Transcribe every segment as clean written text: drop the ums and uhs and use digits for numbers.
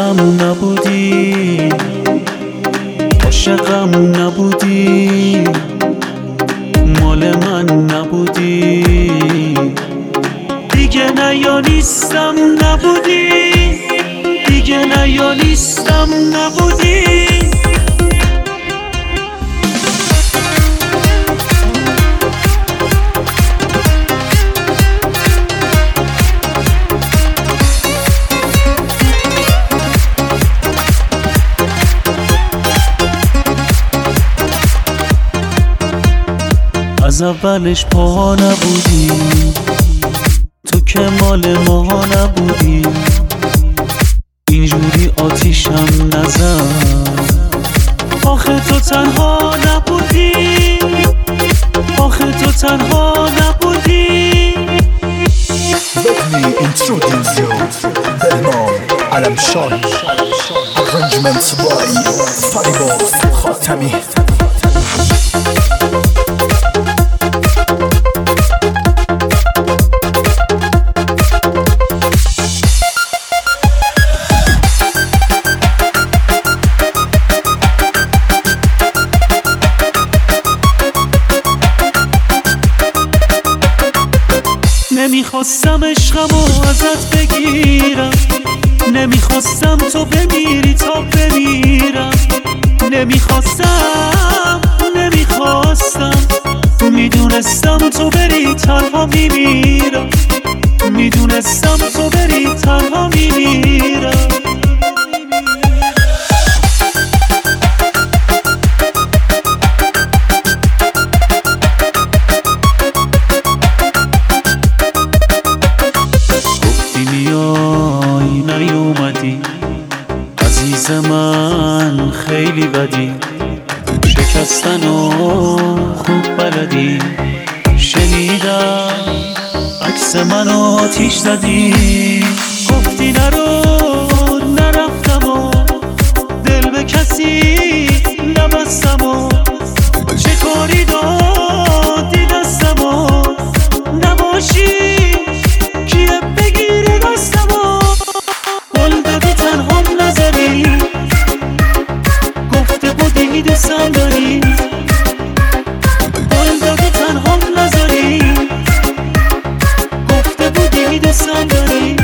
عاشقم نبودی، عاشقم نبودی، مال من نبودی، دیگه نه یا نیستم نبودی، دیگه نه یا نیستم نبودی. از اولش پا نبودی، تو که مال ما نبودی، اینجوری آتیشم نزن. آخه تو تنها نبودی، آخه تو تنها نبودی. Let me introduce you Belmon Alamshari. Arrangements by Faribox Khatami. نمیخواستم عشقمو ازت بگیرم، نمیخواستم تو بمیری تا بمیرم، نمیخواستم میدونستم تو بری تنها میمیرم، میدونستم تو بری تنها میمیرم. نیومدی عزیز من، خیلی بدی، شکستنو خوب بلدی، شنیدم عکس منو آتیش زدی، گفتی نرو نرفتم و دل به کسی نبستم و چه کاری دادی دستم و نباشی کیه بگیری دستم و گل دادی تنهام نذاری، گفته بودی دوستم داری، گل دادی تنهام نذاری، گفته بودی دوستم داری.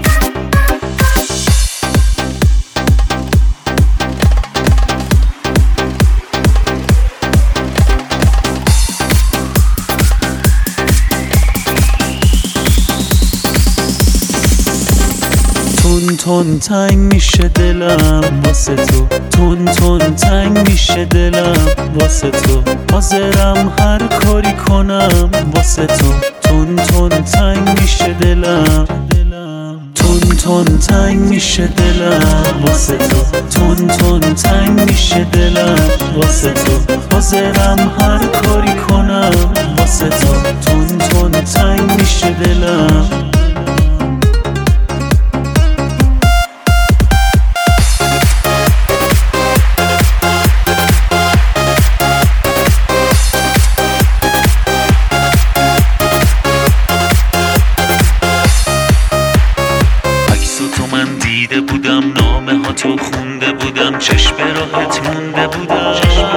تون تون تنگ میشه دلم واسه تو، تون تون تنگ میشه دلم واسه تو، حاضرم هر کاری کنم واسه تو، تون تون تنگ میشه دلم، تون تون تنگ میشه دلم واسه تو، تون تون تنگ میشه دلم واسه تو، حاضرم هر کاری کنم واسه تو، تون تون تنگ میشه دلم. دیده بودم نامه ها تو خونده بودم، چشم راحت مونده بودم،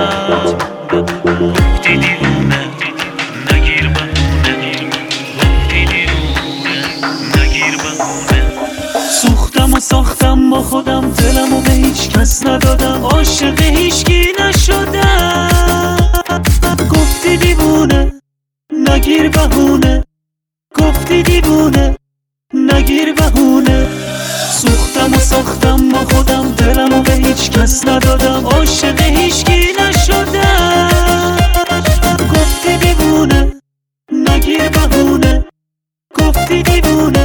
گفتی دیوونه نگیر بهونه، گفتی دیوونه نگیر بهونه. سوختم و ساختم با خودم، دلم و به هیچ کس ندادم، عاشق هیچکی نشدم، گفتی دیوونه نگیر بهونه، گفتی دیوونه نگیر بهونه. سوختم و ساختم با خودم، دلم و به هیچ کس ندادم، عاشق هیچکی نشدم، گفتی دیوونه نگیر بهونه، گفتی دیوونه